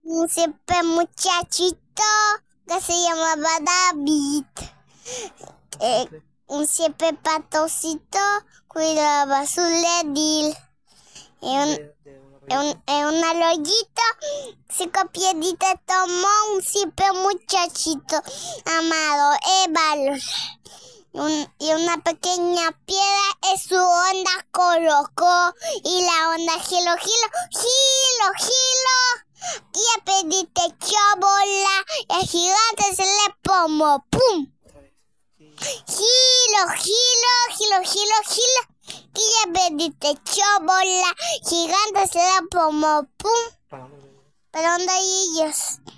Un siempre muchachito que se llamaba David. Un siempre patocito cuidaba su ledil. En un arroyito, 5 pieditas tomó un siempre muchachito llamado Ébalo. Y una pequeña piedra en su onda colocó. Y la onda gilo. Y el pedite echó bola. Y el gigante se le pomó. ¡Pum! Gilo. Y el pedite echó bola. Gigante se le pomó. ¡Pum! ¿Pero dónde hay ellos?